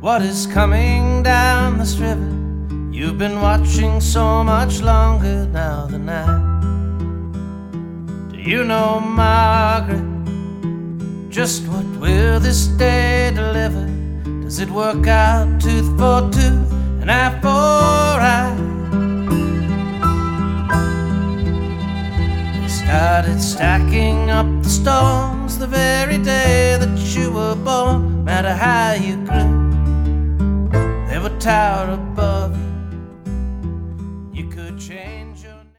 what is coming down this river? You've been watching so much longer now than I. Do you know, Margaret, just what will this day deliver? Does it work out tooth for tooth and eye for eye? They started stacking up the stones the very day that you were born. No matter how you grew, they would tower above you